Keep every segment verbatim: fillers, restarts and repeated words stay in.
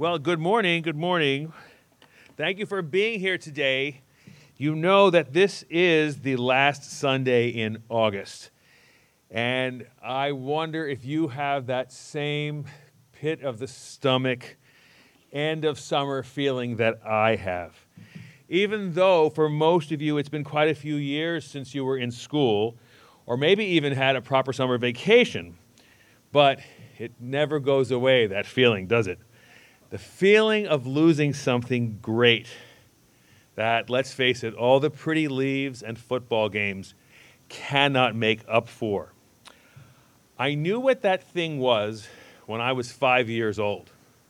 Well, good morning, good morning. Thank you for being here today. You know that this is the last Sunday in August. And I wonder if you have that same pit of the stomach, end of summer feeling that I have. Even though for most of you it's been quite a few years since you were in school, or maybe even had a proper summer vacation, but it never goes away, that feeling, does it? The feeling of losing something great that, let's face it, all the pretty leaves and football games cannot make up for. I knew what that thing was when I was five years old.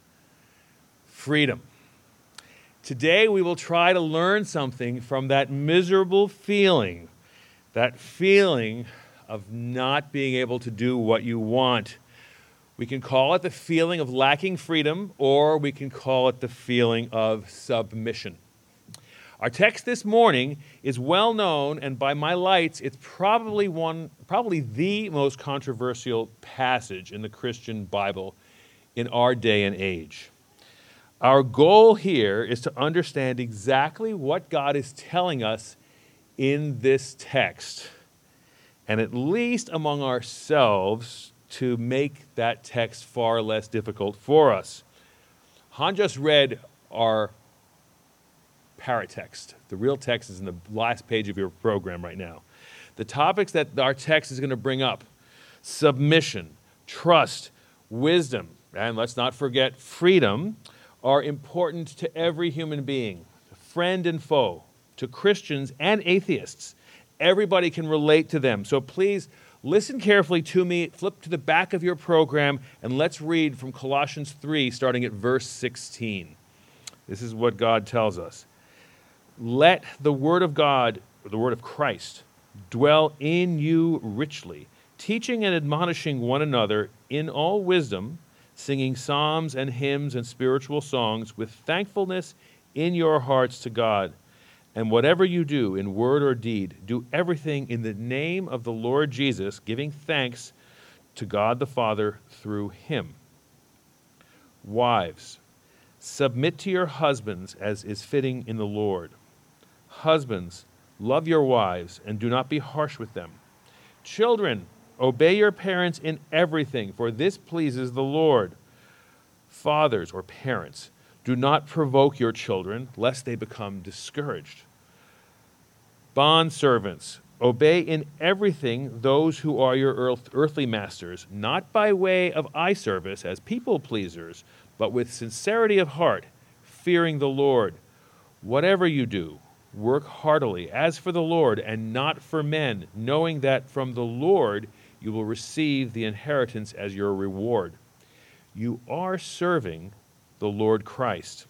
Freedom. Today we will try to learn something from that miserable feeling, that feeling of not being able to do what you want. We can call it the feeling of lacking freedom, or we can call it the feeling of submission. Our text this morning is well known, and by my lights, it's probably one, probably the most controversial passage in the Christian Bible in our day and age. Our goal here is to understand exactly what God is telling us in this text, and at least among ourselves, to make that text far less difficult for us. Han just read our paratext. The real text is in the last page of your program right now. The topics that our text is going to bring up: submission, trust, wisdom, and let's not forget freedom, are important to every human being, friend and foe, to Christians and atheists. Everybody can relate to them. So please listen carefully to me, flip to the back of your program, and let's read from Colossians three, starting at verse sixteen. This is what God tells us. Let the word of God, or the word of Christ, dwell in you richly, teaching and admonishing one another in all wisdom, singing psalms and hymns and spiritual songs with thankfulness in your hearts to God. And whatever you do in word or deed, do everything in the name of the Lord Jesus, giving thanks to God the Father through him. Wives, submit to your husbands as is fitting in the Lord. Husbands, love your wives and do not be harsh with them. Children, obey your parents in everything, for this pleases the Lord. Fathers or parents, do not provoke your children, lest they become discouraged. Bondservants, obey in everything those who are your earth, earthly masters, not by way of eye service as people pleasers, but with sincerity of heart, fearing the Lord. Whatever you do, work heartily, as for the Lord and not for men, knowing that from the Lord you will receive the inheritance as your reward. You are serving the Lord Christ.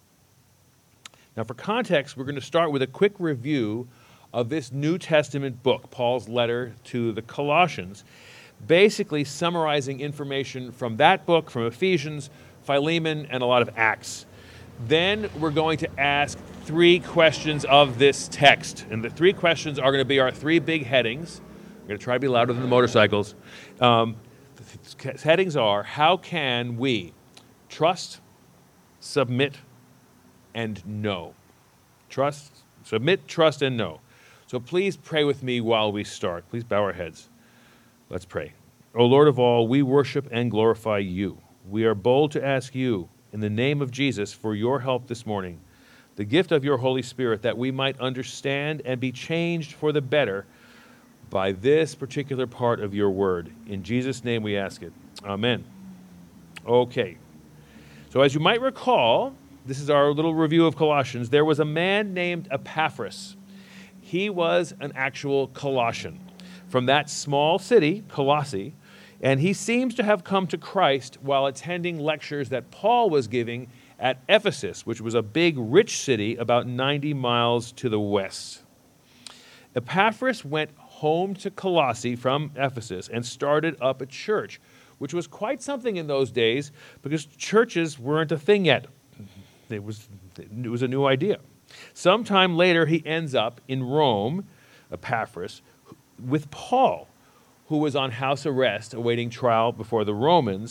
Now, for context, we're going to start with a quick review of this New Testament book, Paul's letter to the Colossians, basically summarizing information from that book, from Ephesians, Philemon, and a lot of Acts. Then we're going to ask three questions of this text, and the three questions are going to be our three big headings. We're going to try to be louder than the motorcycles. Um, the headings are: how can we trust, submit, and know? Trust, submit, trust, and know. So please pray with me while we start. Please bow our heads. Let's pray. O Lord of all, we worship and glorify you. We are bold to ask you, in the name of Jesus, for your help this morning, the gift of your Holy Spirit, that we might understand and be changed for the better by this particular part of your word. In Jesus' name we ask it. Amen. Okay. So as you might recall, this is our little review of Colossians. There was a man named Epaphras. He was an actual Colossian from that small city, Colossae, and he seems to have come to Christ while attending lectures that Paul was giving at Ephesus, which was a big, rich city about ninety miles to the west. Epaphras went home to Colossae from Ephesus and started up a church, which was quite something in those days because churches weren't a thing yet. It was, it was a new idea. Sometime later, he ends up in Rome, Epaphras, with Paul, who was on house arrest awaiting trial before the Romans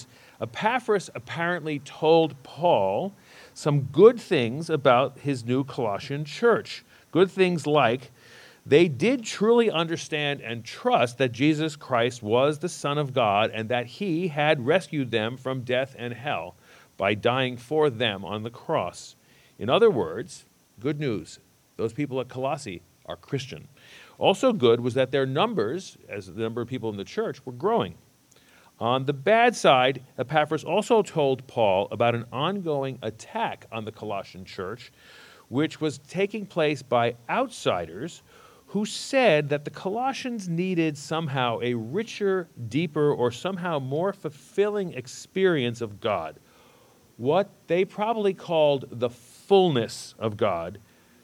Epaphras apparently told Paul some good things about his new Colossian church. Good things like they did truly understand and trust that Jesus Christ was the Son of God and that he had rescued them from death and hell by dying for them on the cross. In other words, good news. Those people at Colossae are Christian. Also good was that their numbers, as the number of people in the church, were growing. On the bad side, Epaphras also told Paul about an ongoing attack on the Colossian church, which was taking place by outsiders who said that the Colossians needed somehow a richer, deeper, or somehow more fulfilling experience of God. What they probably called the fullness of God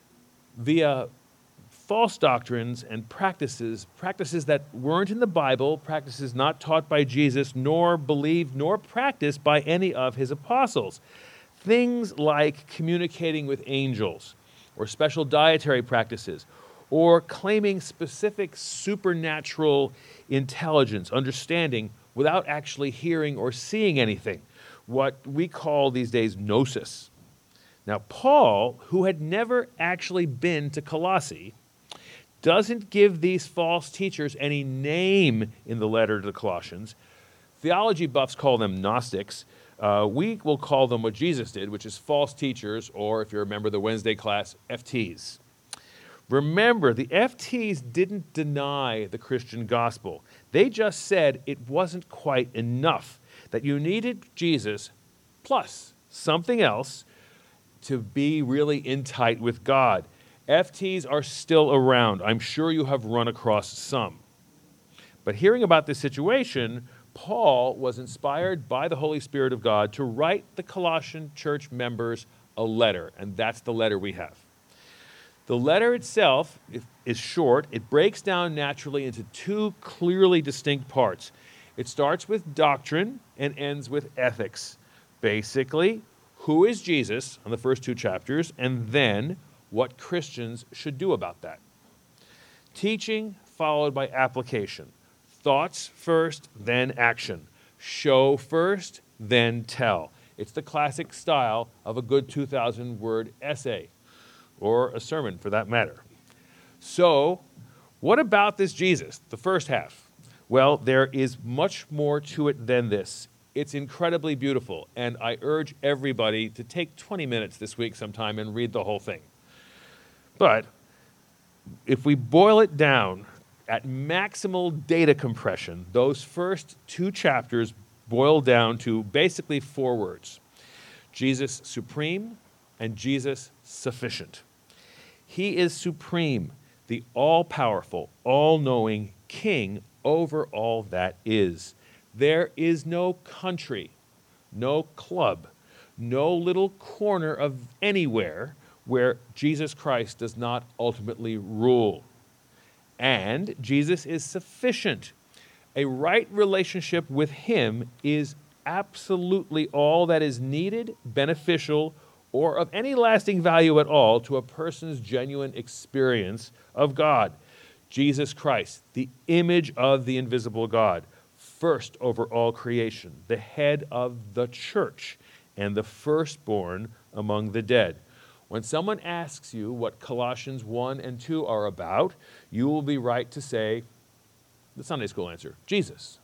via false doctrines and practices, practices that weren't in the Bible, practices not taught by Jesus, nor believed, nor practiced by any of his apostles. Things like communicating with angels, or special dietary practices, or claiming specific supernatural intelligence, understanding, without actually hearing or seeing anything, what we call these days gnosis. Now, Paul, who had never actually been to Colossae, doesn't give these false teachers any name in the letter to the Colossians. Theology buffs call them Gnostics. Uh, we will call them what Jesus did, which is false teachers, or if you remember the Wednesday class, F Ts. Remember, the F Ts didn't deny the Christian gospel. They just said it wasn't quite enough, that you needed Jesus plus something else to be really in tight with God. F Ts are still around. I'm sure you have run across some. But hearing about this situation, Paul was inspired by the Holy Spirit of God to write the Colossian church members a letter, and that's the letter we have. The letter itself is short. It breaks down naturally into two clearly distinct parts. It starts with doctrine and ends with ethics. Basically, who is Jesus on the first two chapters, and then what Christians should do about that. Teaching followed by application. Thoughts first, then action. Show first, then tell. It's the classic style of a good two thousand word essay, or a sermon for that matter. So, what about this Jesus, the first half? Well, there is much more to it than this. It's incredibly beautiful, and I urge everybody to take twenty minutes this week sometime and read the whole thing. But if we boil it down at maximal data compression, those first two chapters boil down to basically four words: Jesus supreme and Jesus sufficient. He is supreme, the all-powerful, all-knowing king over all that is. There is no country, no club, no little corner of anywhere where Jesus Christ does not ultimately rule. And Jesus is sufficient. A right relationship with him is absolutely all that is needed, beneficial, or of any lasting value at all to a person's genuine experience of God. Jesus Christ, the image of the invisible God, first over all creation, the head of the church, and the firstborn among the dead. When someone asks you what Colossians one and two are about, you will be right to say the Sunday school answer, Jesus.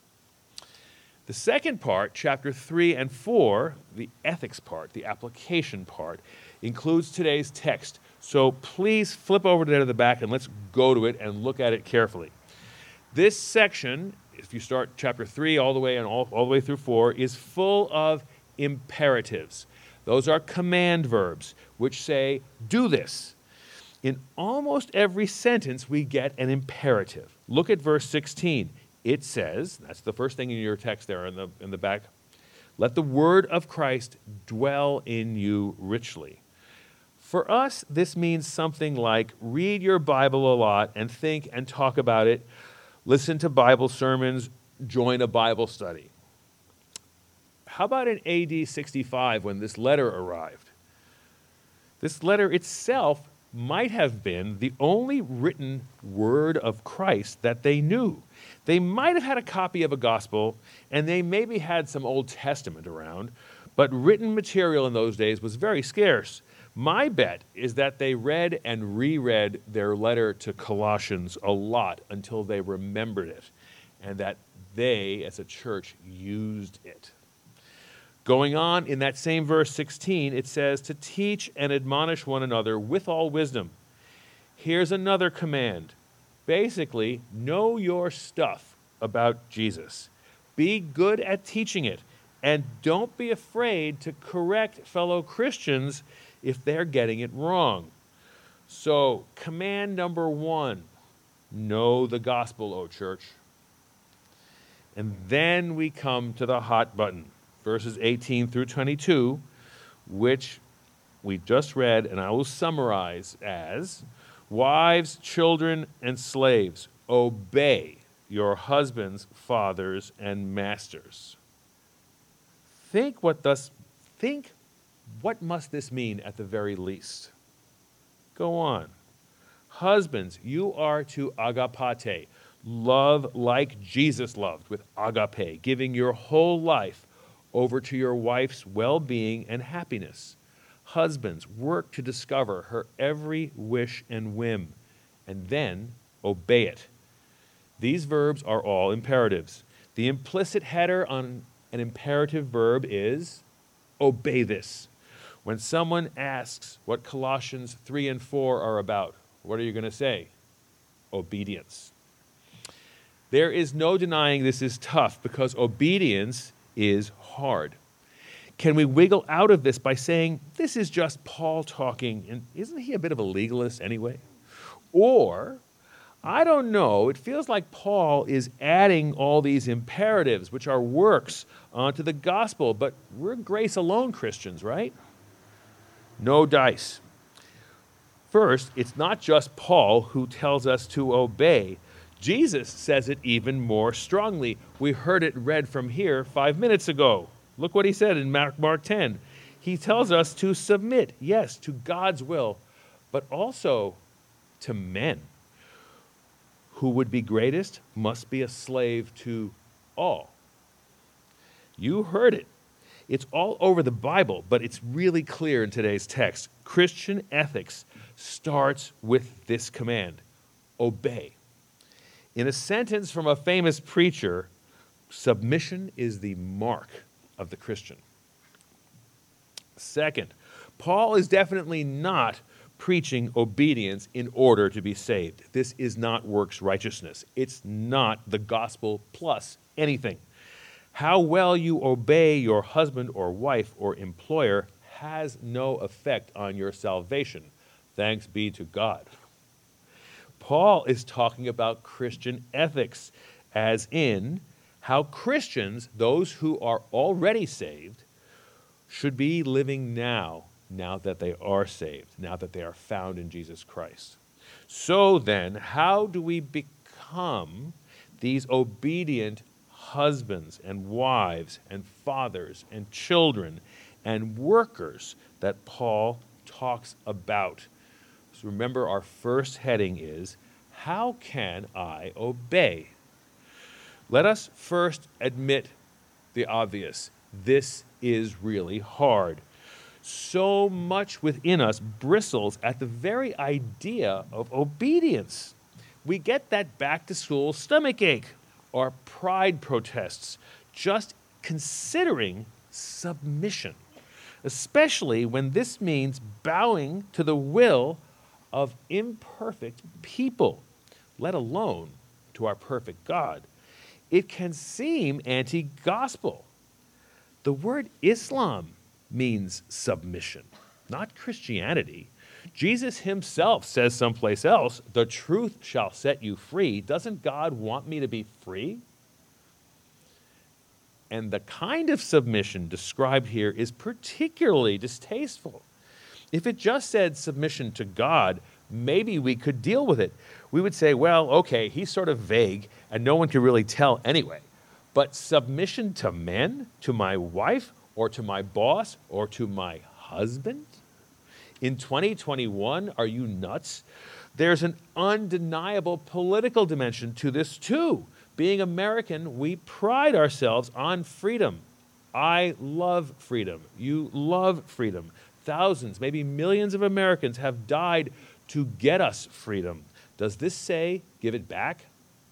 The second part, chapter three and four, the ethics part, the application part, includes today's text. So please flip over there to the back and let's go to it and look at it carefully. This section, if you start chapter three all the way and all, all the way through four, is full of imperatives. Those are command verbs, which say, do this. In almost every sentence, we get an imperative. Look at verse sixteen. It says, that's the first thing in your text there in the, in the back, let the word of Christ dwell in you richly. For us, this means something like read your Bible a lot and think and talk about it, listen to Bible sermons, join a Bible study. How about in A D sixty-five when this letter arrived? This letter itself might have been the only written word of Christ that they knew. They might have had a copy of a gospel, and they maybe had some Old Testament around, but written material in those days was very scarce. My bet is that they read and reread their letter to Colossians a lot until they remembered it, and that they, as a church, used it. Going on, in that same verse sixteen, it says, to teach and admonish one another with all wisdom. Here's another command. Basically, know your stuff about Jesus. Be good at teaching it, and don't be afraid to correct fellow Christians if they're getting it wrong. So, command number one, know the gospel, O church. And then we come to the hot button, verses eighteen through twenty-two, which we just read, and I will summarize as, wives, children, and slaves, obey your husbands, fathers, and masters. Think what thus, think what must this mean at the very least? Go on. Husbands, you are to agapate, love like Jesus loved, with agape, giving your whole life over to your wife's well-being and happiness. Husbands, work to discover her every wish and whim, and then obey it. These verbs are all imperatives. The implicit header on an imperative verb is obey this. When someone asks what Colossians three and four are about, what are you going to say? Obedience. There is no denying this is tough because obedience is hard. Can we wiggle out of this by saying, this is just Paul talking, and isn't he a bit of a legalist anyway? Or, I don't know, it feels like Paul is adding all these imperatives, which are works, onto the gospel, but we're grace alone Christians, right? No dice. First, it's not just Paul who tells us to obey. Jesus says it even more strongly. We heard it read from here five minutes ago. Look what he said in Mark, Mark ten. He tells us to submit, yes, to God's will, but also to men. Who would be greatest must be a slave to all. You heard it. It's all over the Bible, but it's really clear in today's text. Christian ethics starts with this command: obey. In a sentence from a famous preacher, submission is the mark of the Christian. Second, Paul is definitely not preaching obedience in order to be saved. This is not works righteousness. It's not the gospel plus anything. How well you obey your husband or wife or employer has no effect on your salvation. Thanks be to God. Paul is talking about Christian ethics, as in how Christians, those who are already saved, should be living now, now that they are saved, now that they are found in Jesus Christ. So then, how do we become these obedient husbands and wives and fathers and children and workers that Paul talks about? So remember, our first heading is, how can I obey? Let us first admit the obvious. This is really hard. So much within us bristles at the very idea of obedience. We get that back-to-school stomachache or pride protests just considering submission, especially when this means bowing to the will of imperfect people, let alone to our perfect God. It can seem anti-gospel. The word Islam means submission, not Christianity. Jesus himself says someplace else, the truth shall set you free. Doesn't God want me to be free? And the kind of submission described here is particularly distasteful. If it just said submission to God, maybe we could deal with it. We would say, well, okay, he's sort of vague, and no one can really tell anyway. But submission to men, to my wife, or to my boss, or to my husband? In twenty twenty-one, are you nuts? There's an undeniable political dimension to this too. Being American, we pride ourselves on freedom. I love freedom. You love freedom. Thousands, maybe millions of Americans have died to get us freedom. Does this say give it back?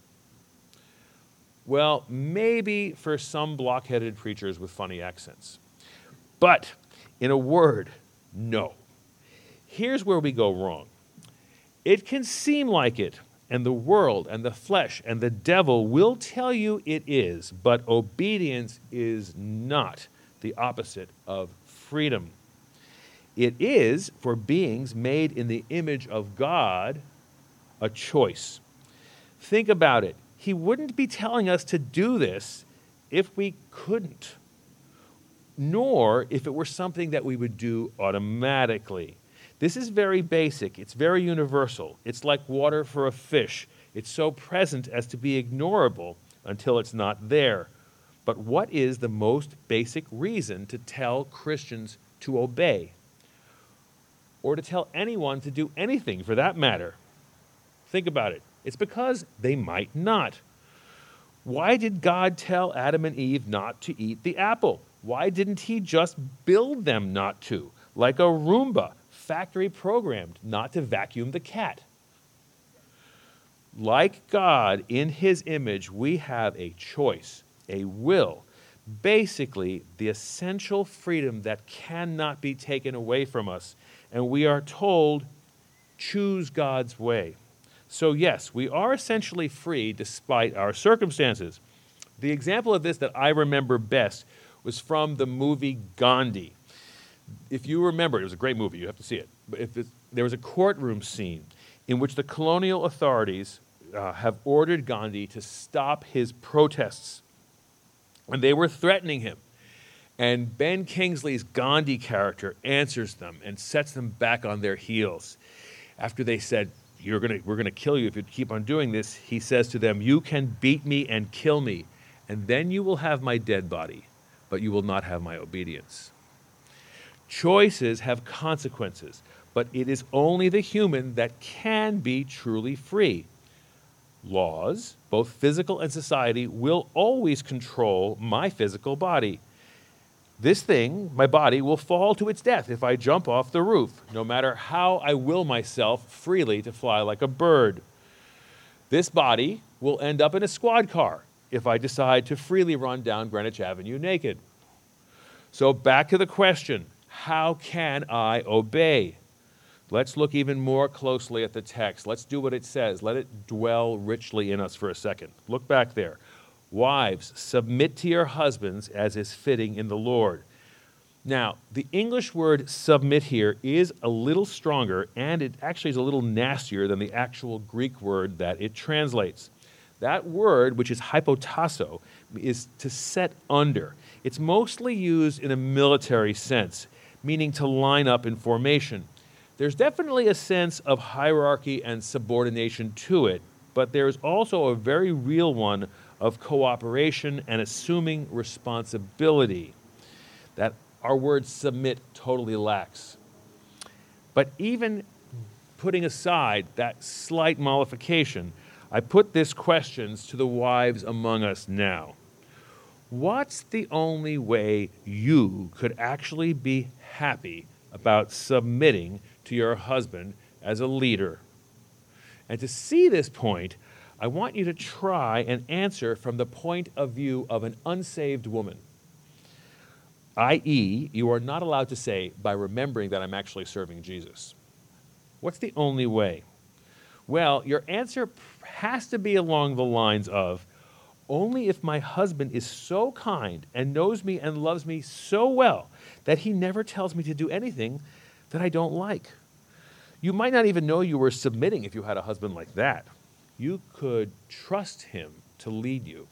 Well, maybe for some block-headed preachers with funny accents. But in a word, no. Here's where we go wrong. It can seem like it, and the world and the flesh and the devil will tell you it is, but obedience is not the opposite of freedom. It is, for beings made in the image of God, a choice. Think about it. He wouldn't be telling us to do this if we couldn't, nor if it were something that we would do automatically. This is very basic. It's very universal. It's like water for a fish. It's so present as to be ignorable until it's not there. But what is the most basic reason to tell Christians to obey? Or to tell anyone to do anything for that matter? Think about it. It's because they might not. Why did God tell Adam and Eve not to eat the apple? Why didn't he just build them not to, like a Roomba, factory programmed not to vacuum the cat? Like God, in his image, we have a choice, a will, basically the essential freedom that cannot be taken away from us, and we are told, choose God's way. So yes, we are essentially free despite our circumstances. The example of this that I remember best was from the movie Gandhi. If you remember, it was a great movie, you have to see it. But if it, there was a courtroom scene in which the colonial authorities uh, have ordered Gandhi to stop his protests. And they were threatening him. And Ben Kingsley's Gandhi character answers them and sets them back on their heels. After they said, You're gonna, we're going to kill you if you keep on doing this, he says to them, you can beat me and kill me, and then you will have my dead body, but you will not have my obedience. Choices have consequences, but it is only the human that can be truly free. Laws, both physical and society, will always control my physical body. This thing, my body, will fall to its death if I jump off the roof, no matter how I will myself freely to fly like a bird. This body will end up in a squad car if I decide to freely run down Greenwich Avenue naked. So back to the question, how can I obey? Let's look even more closely at the text. Let's do what it says. Let it dwell richly in us for a second. Look back there. Wives, submit to your husbands as is fitting in the Lord. Now, the English word submit here is a little stronger, and it actually is a little nastier than the actual Greek word that it translates. That word, which is hypotasso, is to set under. It's mostly used in a military sense, meaning to line up in formation. There's definitely a sense of hierarchy and subordination to it, but there's also a very real one of cooperation and assuming responsibility that our word submit totally lacks. But even putting aside that slight mollification, I put this questions to the wives among us now. What's the only way you could actually be happy about submitting to your husband as a leader? And to see this point, I want you to try and answer from the point of view of an unsaved woman. that is, you are not allowed to say, by remembering that I'm actually serving Jesus. What's the only way? Well, your answer has to be along the lines of, only if my husband is so kind and knows me and loves me so well that he never tells me to do anything that I don't like. You might not even know you were submitting if you had a husband like that. You could trust him to lead you.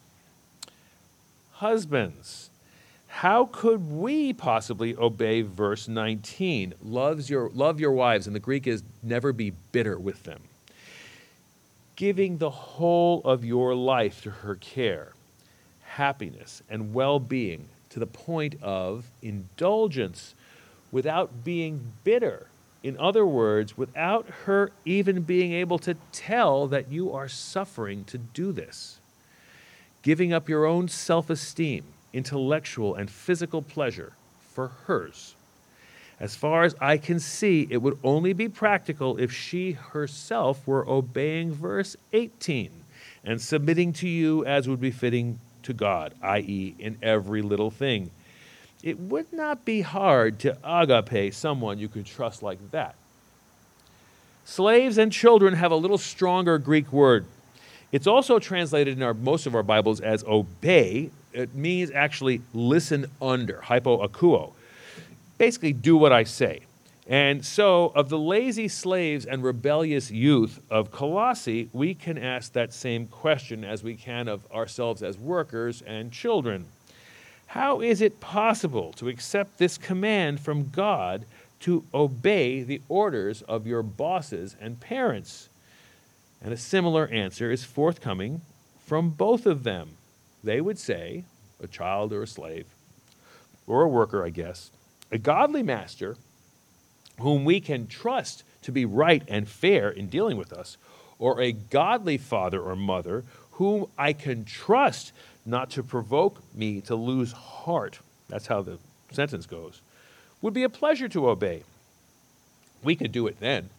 Husbands, how could we possibly obey verse nineteen? Loves your, love your wives, and the Greek is never be bitter with them. Giving the whole of your life to her care, happiness, and well-being to the point of indulgence without being bitter In other words, without her even being able to tell that you are suffering to do this. Giving up your own self-esteem, intellectual and physical pleasure for hers. As far as I can see, it would only be practical if she herself were obeying verse eighteen and submitting to you as would be fitting to God, that is, in every little thing. It would not be hard to agape someone you could trust like that. Slaves and children have a little stronger Greek word. It's also translated in our, most of our Bibles as obey. It means actually listen under, hypoakuo. Basically, do what I say. And so, of the lazy slaves and rebellious youth of Colossae, we can ask that same question as we can of ourselves as workers and children. How is it possible to accept this command from God to obey the orders of your bosses and parents? And a similar answer is forthcoming from both of them. They would say, a child or a slave, or a worker, I guess, a godly master whom we can trust to be right and fair in dealing with us, or a godly father or mother whom I can trust not to provoke me to lose heart, that's how the sentence goes, would be a pleasure to obey. We could do it then.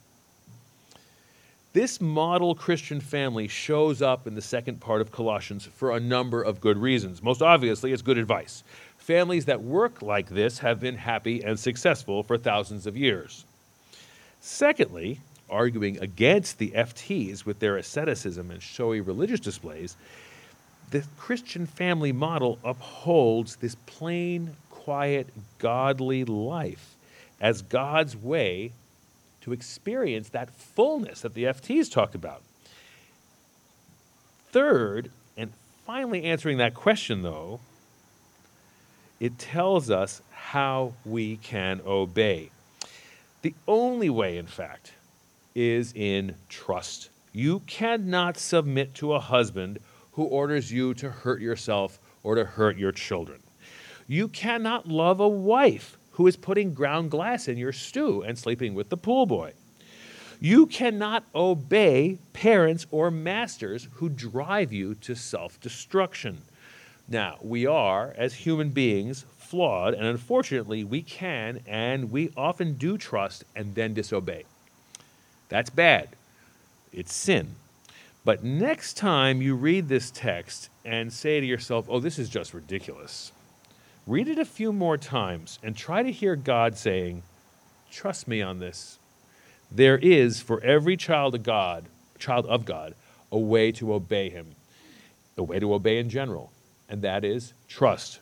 This model Christian family shows up in the second part of Colossians for a number of good reasons. Most obviously, it's good advice. Families that work like this have been happy and successful for thousands of years. Secondly, arguing against the F Ts with their asceticism and showy religious displays, the Christian family model upholds this plain, quiet, godly life as God's way to experience that fullness that the F Ts talked about. Third, and finally answering that question, though, it tells us how we can obey. The only way, in fact, is in trust. You cannot submit to a husband who orders you to hurt yourself or to hurt your children. You cannot love a wife who is putting ground glass in your stew and sleeping with the pool boy. You cannot obey parents or masters who drive you to self-destruction. Now, we are, as human beings, flawed, and unfortunately, we can and we often do trust and then disobey. That's bad. It's sin. But next time you read this text and say to yourself, oh, this is just ridiculous, read it a few more times and try to hear God saying, trust me on this. There is, for every child of God, child of God, a way to obey him, a way to obey in general, and that is trust.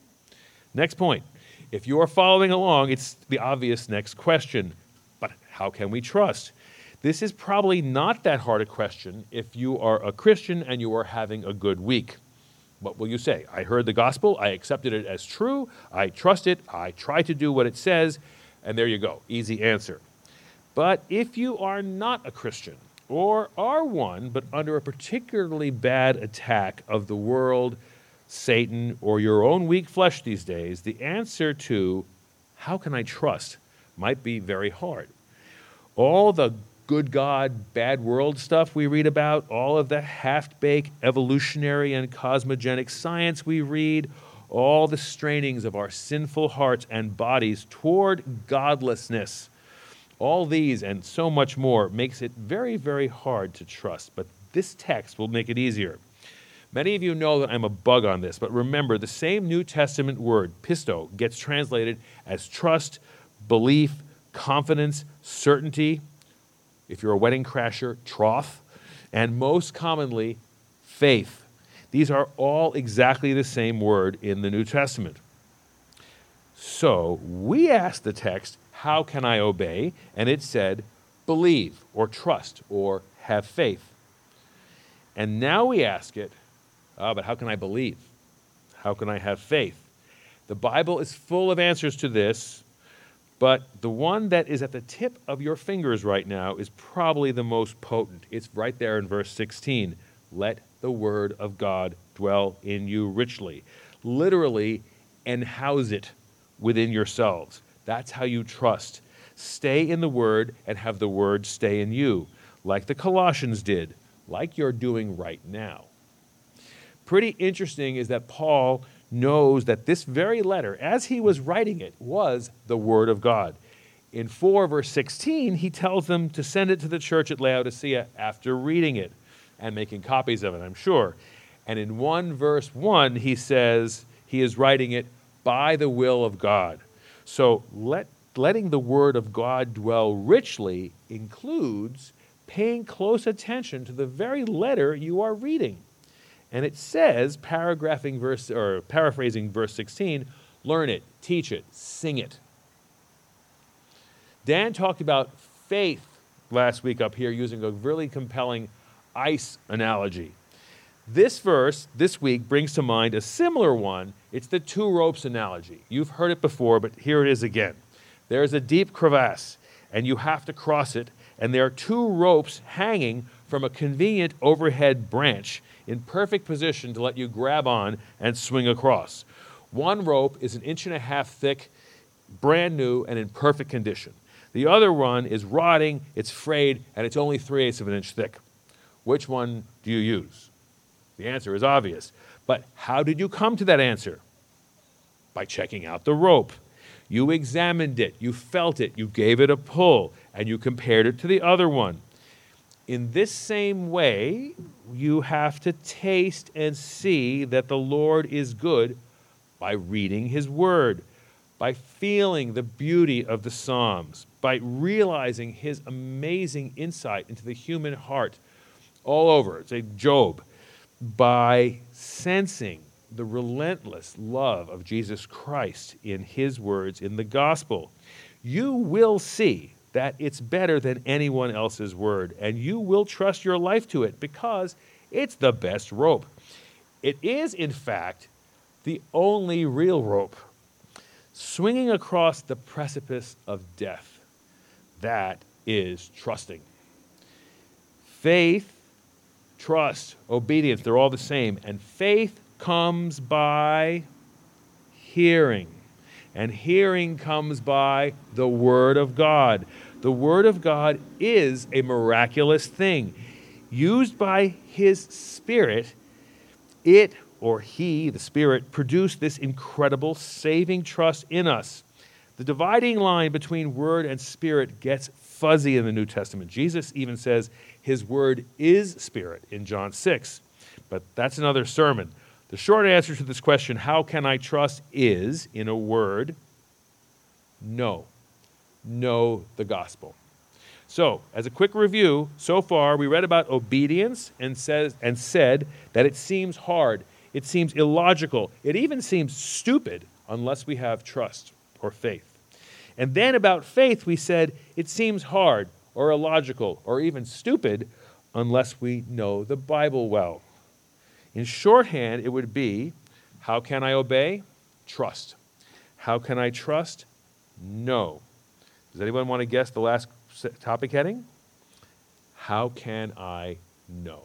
Next point. If you are following along, it's the obvious next question. But how can we trust? This is probably not that hard a question if you are a Christian and you are having a good week. What will you say? I heard the gospel, I accepted it as true, I trust it, I try to do what it says, and there you go. Easy answer. But if you are not a Christian, or are one, but under a particularly bad attack of the world, Satan, or your own weak flesh these days, the answer to how can I trust might be very hard. All the good God, bad world stuff we read about, all of the half-baked evolutionary and cosmogenic science we read, all the strainings of our sinful hearts and bodies toward godlessness, all these and so much more makes it very, very hard to trust. But this text will make it easier. Many of you know that I'm a bug on this, but remember, the same New Testament word, pisto, gets translated as trust, belief, confidence, certainty. If you're a wedding crasher, troth, and most commonly, faith. These are all exactly the same word in the New Testament. So we asked the text, how can I obey? And it said, believe, or trust, or have faith. And now we ask it, oh, but how can I believe? How can I have faith? The Bible is full of answers to this, but the one that is at the tip of your fingers right now is probably the most potent. It's right there in verse sixteen. Let the word of God dwell in you richly. Literally, and house it within yourselves. That's how you trust. Stay in the Word and have the Word stay in you, like the Colossians did, like you're doing right now. Pretty interesting is that Paul knows that this very letter, as he was writing it, was the Word of God. In four, verse sixteen, he tells them to send it to the church at Laodicea after reading it and making copies of it, I'm sure. And in one, verse one, he says he is writing it by the will of God. So let, letting the Word of God dwell richly includes paying close attention to the very letter you are reading. And it says, paragraphing verse or paraphrasing verse sixteen, learn it, teach it, sing it. Dan talked about faith last week up here using a really compelling ice analogy. This verse this week brings to mind a similar one. It's the two ropes analogy. You've heard it before, but here it is again. There's a deep crevasse, and you have to cross it, and there are two ropes hanging from a convenient overhead branch in perfect position to let you grab on and swing across. One rope is an inch and a half thick, brand new, and in perfect condition. The other one is rotting, it's frayed, and it's only three-eighths of an inch thick. Which one do you use? The answer is obvious. But how did you come to that answer? By checking out the rope. You examined it, you felt it, you gave it a pull, and you compared it to the other one. In this same way, you have to taste and see that the Lord is good by reading His Word, by feeling the beauty of the Psalms, by realizing His amazing insight into the human heart all over, say Job, by sensing the relentless love of Jesus Christ in His words in the gospel. You will see that it's better than anyone else's word, and you will trust your life to it because it's the best rope. It is, in fact, the only real rope. Swinging across the precipice of death, that is trusting. Faith, trust, obedience, they're all the same. And faith comes by hearing. And hearing comes by the Word of God. The Word of God is a miraculous thing. Used by His Spirit, it or He, the Spirit, produced this incredible saving trust in us. The dividing line between Word and Spirit gets fuzzy in the New Testament. Jesus even says His Word is Spirit in John six. But that's another sermon. The short answer to this question, how can I trust, is, in a word, no. Know the gospel. So, as a quick review, so far we read about obedience and says and said that it seems hard, it seems illogical, it even seems stupid unless we have trust or faith. And then about faith we said it seems hard or illogical or even stupid unless we know the Bible well. In shorthand, it would be, how can I obey? Trust. How can I trust? Know. Does anyone want to guess the last topic heading? How can I know?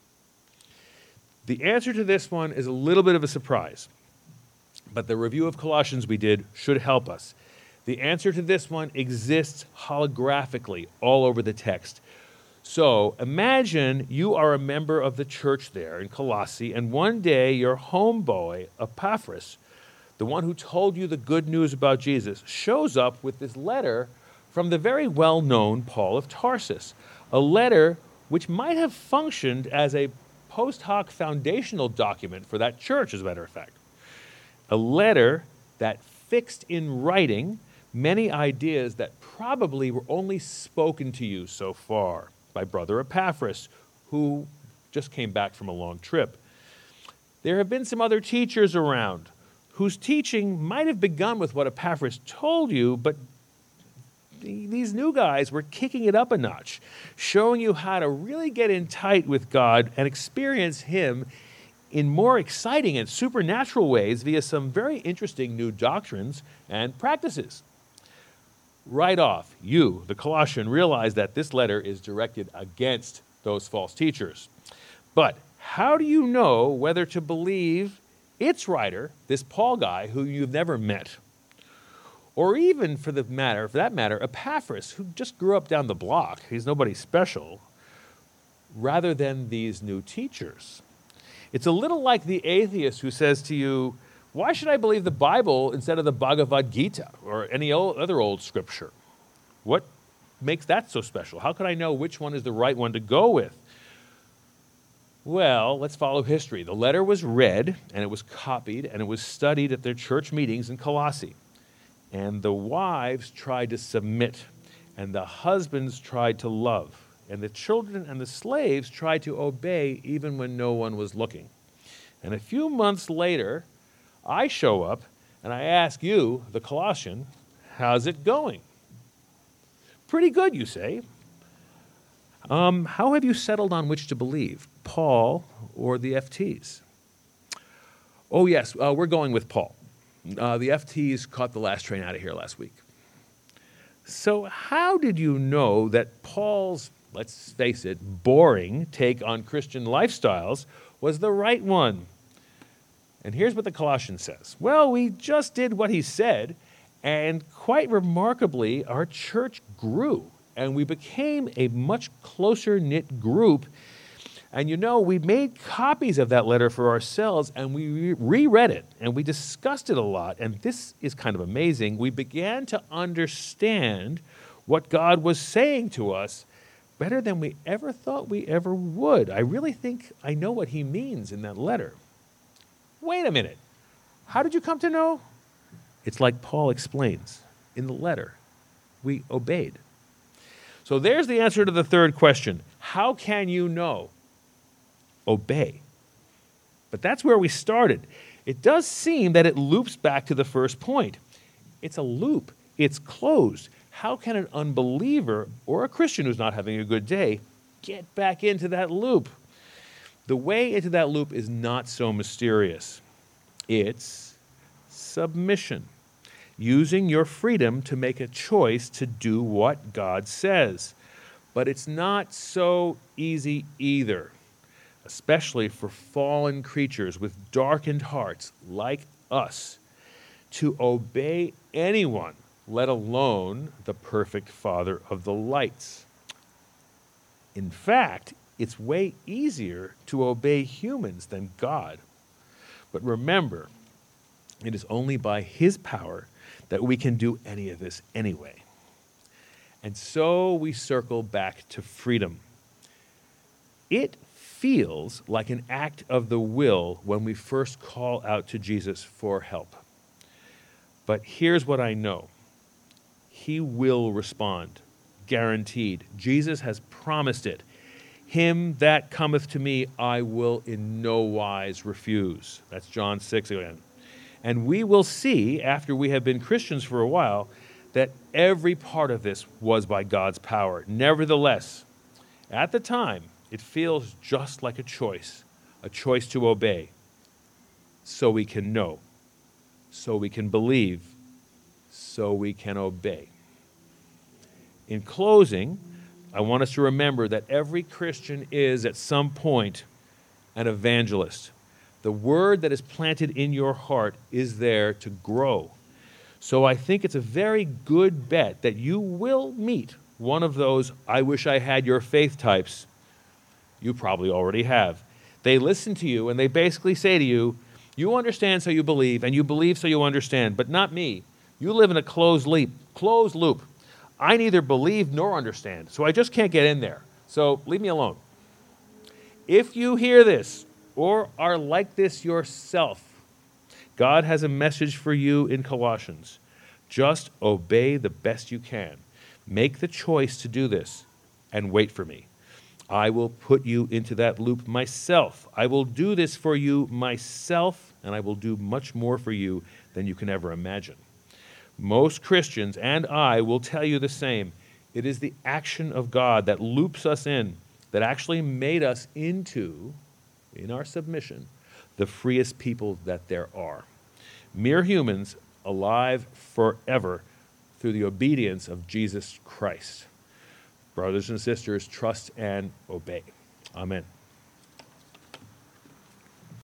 The answer to this one is a little bit of a surprise, but the review of Colossians we did should help us. The answer to this one exists holographically all over the text. So imagine you are a member of the church there in Colossae, and one day your homeboy, Epaphras, the one who told you the good news about Jesus, shows up with this letter from the very well-known Paul of Tarsus, a letter which might have functioned as a post hoc foundational document for that church, as a matter of fact. A letter that fixed in writing many ideas that probably were only spoken to you so far by Brother Epaphras, who just came back from a long trip. There have been some other teachers around whose teaching might have begun with what Epaphras told you, but these new guys were kicking it up a notch, showing you how to really get in tight with God and experience Him in more exciting and supernatural ways via some very interesting new doctrines and practices. Right off, you, the Colossian, realize that this letter is directed against those false teachers. But how do you know whether to believe its writer, this Paul guy who you've never met, Or even, for the matter, for that matter, Epaphras, who just grew up down the block. He's nobody special, rather than these new teachers. It's a little like the atheist who says to you, why should I believe the Bible instead of the Bhagavad Gita or any old, other old scripture? What makes that so special? How could I know which one is the right one to go with? Well, let's follow history. The letter was read, and it was copied, and it was studied at their church meetings in Colossae. And the wives tried to submit, and the husbands tried to love, and the children and the slaves tried to obey even when no one was looking. And a few months later, I show up, and I ask you, the Colossian, how's it going? Pretty good, you say. Um, how have you settled on which to believe, Paul or the F Ts? Oh, yes, uh, we're going with Paul. Uh, the F Ts caught the last train out of here last week. So how did you know that Paul's, let's face it, boring take on Christian lifestyles was the right one? And here's what the Colossian says. Well, we just did what he said, and quite remarkably, our church grew, and we became a much closer-knit group. And you know, we made copies of that letter for ourselves, and we reread it, and we discussed it a lot. And this is kind of amazing. We began to understand what God was saying to us better than we ever thought we ever would. I really think I know what he means in that letter. Wait a minute. How did you come to know? It's like Paul explains in the letter. We obeyed. So there's the answer to the third question. How can you know? Obey. But that's where we started. It does seem that it loops back to the first point. It's a loop. It's closed. How can an unbeliever or a Christian who's not having a good day get back into that loop? The way into that loop is not so mysterious. It's submission. Using your freedom to make a choice to do what God says. But it's not so easy either, especially for fallen creatures with darkened hearts like us, to obey anyone, let alone the perfect Father of the lights. In fact, it's way easier to obey humans than God. But remember, it is only by his power that we can do any of this anyway. And so we circle back to freedom. It feels like an act of the will when we first call out to Jesus for help. But here's what I know. He will respond, guaranteed. Jesus has promised it. Him that cometh to me, I will in no wise refuse. That's John six again. And we will see, after we have been Christians for a while, that every part of this was by God's power. Nevertheless, at the time, it feels just like a choice, a choice to obey, so we can know, so we can believe, so we can obey. In closing, I want us to remember that every Christian is, at some point, an evangelist. The word that is planted in your heart is there to grow. So I think it's a very good bet that you will meet one of those I wish I had your faith types. You probably already have. They listen to you and they basically say to you, you understand so you believe, and you believe so you understand, but not me. You live in a closed loop. Closed loop. I neither believe nor understand, so I just can't get in there. So leave me alone. If you hear this or are like this yourself, God has a message for you in Colossians. Just obey the best you can. Make the choice to do this and wait for me. I will put you into that loop myself. I will do this for you myself, and I will do much more for you than you can ever imagine. Most Christians and I will tell you the same. It is the action of God that loops us in, that actually made us into, in our submission, the freest people that there are. Mere humans alive forever through the obedience of Jesus Christ. Brothers and sisters, trust and obey. Amen.